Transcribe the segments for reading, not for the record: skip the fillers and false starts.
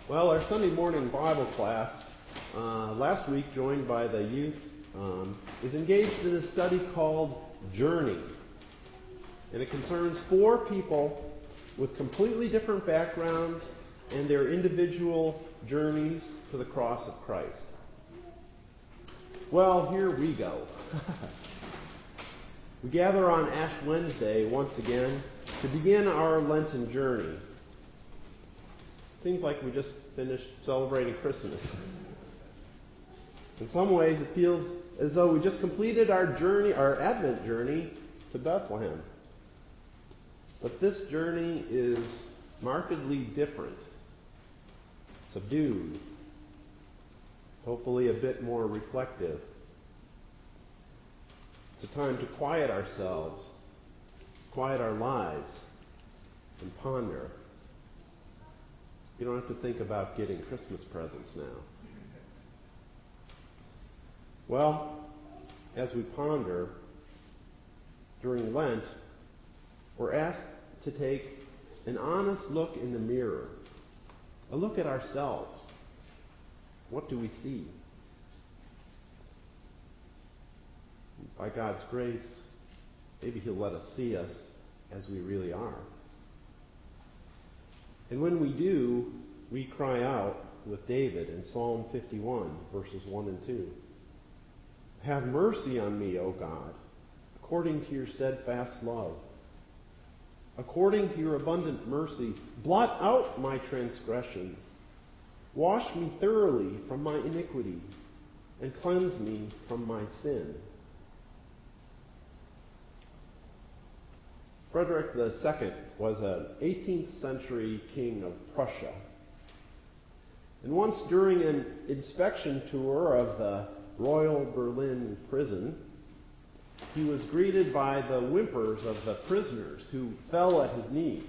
Well, our Sunday morning Bible class, last week joined by the youth, is engaged in a study called Journey. And it concerns 4 people with completely different backgrounds and their individual journeys to the cross of Christ. Well, here we go. We gather on Ash Wednesday once again to begin our Lenten journey. Seems like we just finished celebrating Christmas. In some ways, it feels as though we just completed our Advent journey to Bethlehem. But this journey is markedly different, subdued, hopefully a bit more reflective. It's a time to quiet ourselves, quiet our lives, and ponder. You don't have to think about getting Christmas presents now. Well, as we ponder during Lent, we're asked to take an honest look in the mirror, a look at ourselves. What do we see? By God's grace, maybe He'll let us see us as we really are. And when we do, we cry out with David in Psalm 51, verses 1 and 2. Have mercy on me, O God, according to your steadfast love. According to your abundant mercy, blot out my transgressions. Wash me thoroughly from my iniquity, and cleanse me from my sin. Frederick II was an 18th century king of Prussia. And once during an inspection tour of the Royal Berlin prison, he was greeted by the whimpers of the prisoners who fell at his knees.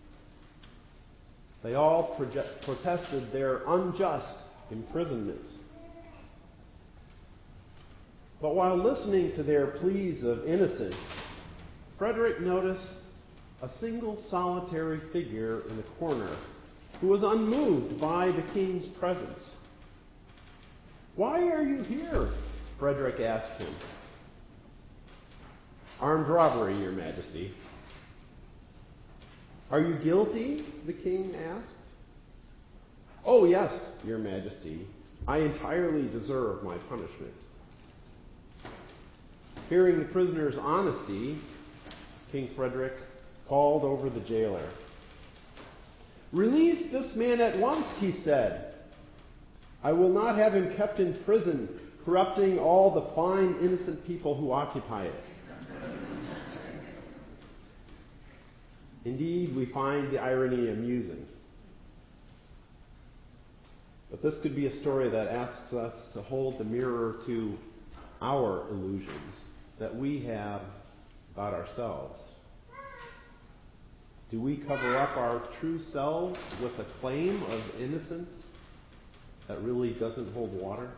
They all protested their unjust imprisonment. But while listening to their pleas of innocence, Frederick noticed a single solitary figure in the corner who was unmoved by the king's presence. "Why are you here?" Frederick asked him. "Armed robbery, Your Majesty." "Are you guilty?" the king asked. "Oh, yes, Your Majesty. I entirely deserve my punishment." Hearing the prisoner's honesty, King Frederick called over the jailer. "Release this man at once," he said. "I will not have him kept in prison, corrupting all the fine, innocent people who occupy it." Indeed, we find the irony amusing. But this could be a story that asks us to hold the mirror to our illusions that we have about ourselves. Do we cover up our true selves with a claim of innocence that really doesn't hold water?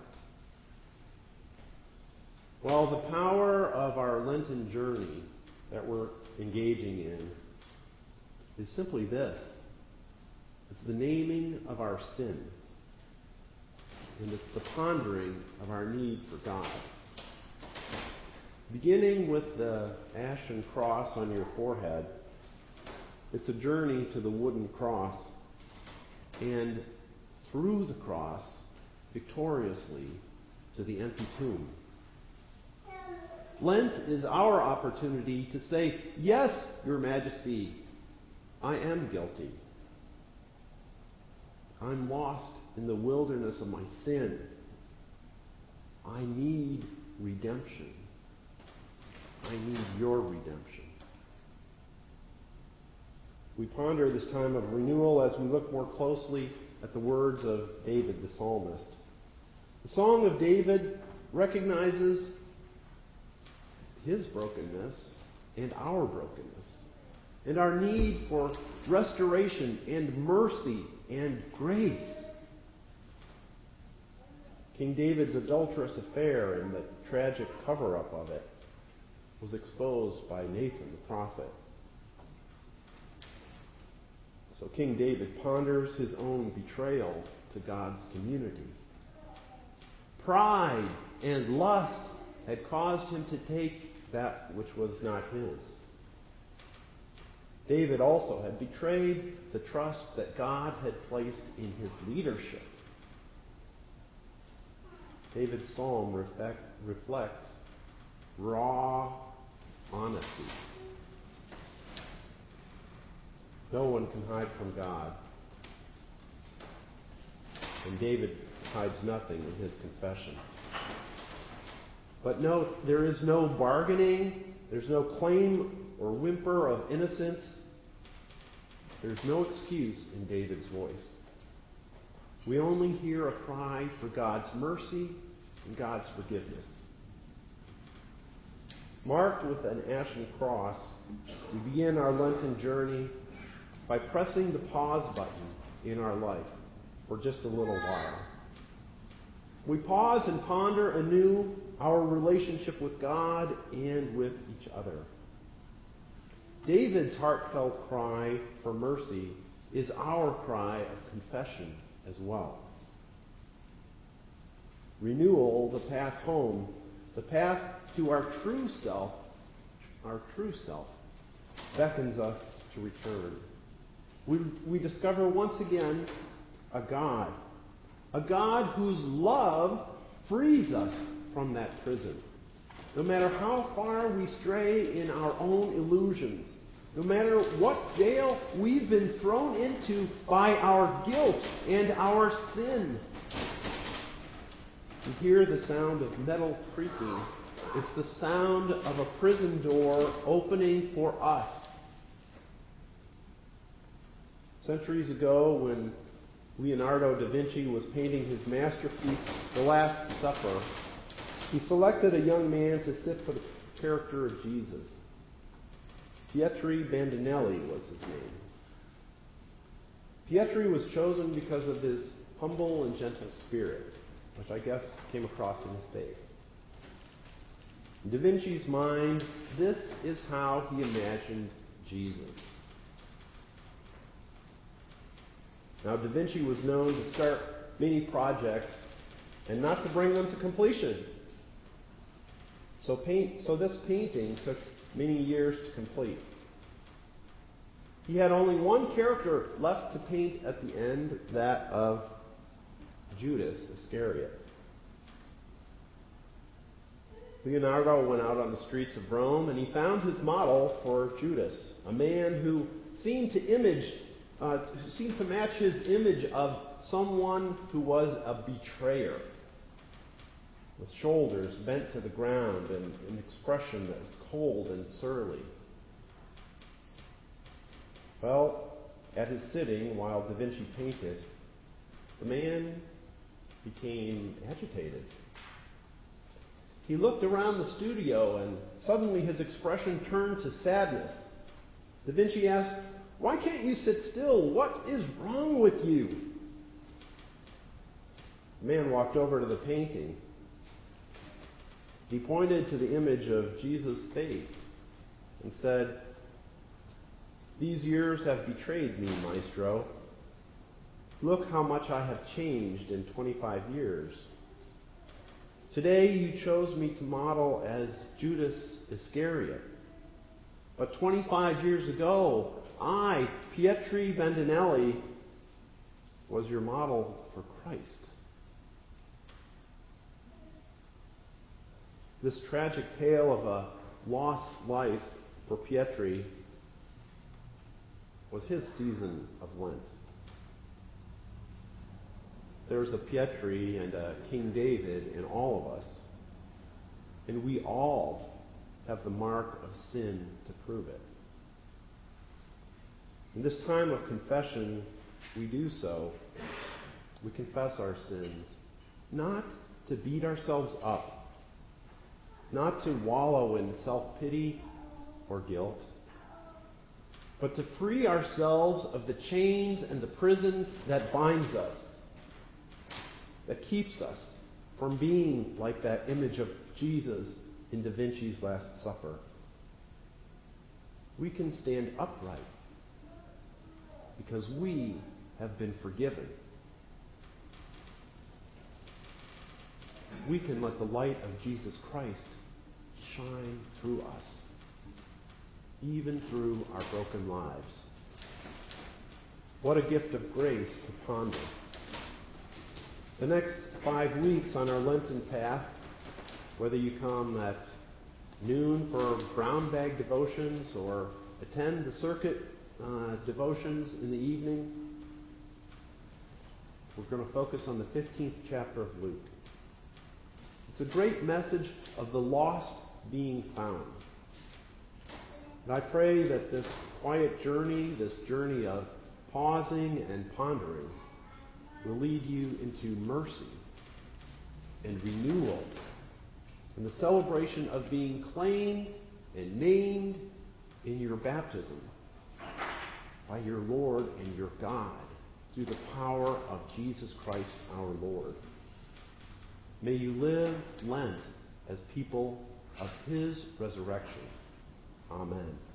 Well, the power of our Lenten journey that we're engaging in is simply this. It's the naming of our sin. And it's the pondering of our need for God. Beginning with the ashen cross on your forehead, it's a journey to the wooden cross, and through the cross, victoriously, to the empty tomb. Lent is our opportunity to say, "Yes, Your Majesty, I am guilty. I'm lost in the wilderness of my sin. I need redemption. I need your redemption." We ponder this time of renewal as we look more closely at the words of David the psalmist. The Song of David recognizes his brokenness and our brokenness, and our need for restoration and mercy and grace. King David's adulterous affair and the tragic cover-up of it was exposed by Nathan the prophet. So King David ponders his own betrayal to God's community. Pride and lust had caused him to take that which was not his. David also had betrayed the trust that God had placed in his leadership. David's psalm reflects raw honesty. No one can hide from God. And David hides nothing in his confession. But note, there is no bargaining, there's no claim or whimper of innocence. There's no excuse in David's voice. We only hear a cry for God's mercy and God's forgiveness. Marked with an ashen cross, we begin our Lenten journey by pressing the pause button in our life for just a little while. We pause and ponder anew our relationship with God and with each other. David's heartfelt cry for mercy is our cry of confession as well. Renewal, the path home, the path to our true self, beckons us to return. We discover once again a God whose love frees us from that prison. No matter how far we stray in our own illusions, no matter what jail we've been thrown into by our guilt and our sin. You hear the sound of metal creaking. It's the sound of a prison door opening for us. Centuries ago, when Leonardo da Vinci was painting his masterpiece, The Last Supper, he selected a young man to sit for the character of Jesus. Pietro Bandinelli was his name. Pietro was chosen because of his humble and gentle spirit, which I guess came across in his face. In Da Vinci's mind, this is how he imagined Jesus. Now, Da Vinci was known to start many projects and not to bring them to completion. So this painting took many years to complete. He had only one character left to paint at the end, that of Judas Iscariot. Leonardo went out on the streets of Rome and he found his model for Judas, a man who seemed to match his image of someone who was a betrayer, with shoulders bent to the ground and an expression that was cold and surly. Well, at his sitting, while Da Vinci painted, the man became agitated. He looked around the studio and suddenly his expression turned to sadness. Da Vinci asked, "Why can't you sit still? What is wrong with you?" The man walked over to the painting. He pointed to the image of Jesus' face and said, "These years have betrayed me, Maestro. Look how much I have changed in 25 years. Today you chose me to model as Judas Iscariot. But 25 years ago, I, Pietro Bandinelli, was your model for Christ." This tragic tale of a lost life for Pietro was his season of Lent. There's a Pietro and a King David in all of us, and we all have the mark of sin to prove it. In this time of confession, we do so. We confess our sins, not to beat ourselves up, not to wallow in self-pity or guilt, but to free ourselves of the chains and the prison that binds us, that keeps us from being like that image of Jesus in Da Vinci's Last Supper. We can stand upright because we have been forgiven. We can let the light of Jesus Christ shine through us, even through our broken lives. What a gift of grace to ponder. The next 5 weeks on our Lenten path, whether you come at noon for brown bag devotions or attend the circuit devotions in the evening, we're going to focus on the 15th chapter of Luke. It's a great message of the lost being found. And I pray that this quiet journey, this journey of pausing and pondering, will lead you into mercy and renewal and the celebration of being claimed and named in your baptism by your Lord and your God through the power of Jesus Christ our Lord. May you live Lent as people of His resurrection. Amen.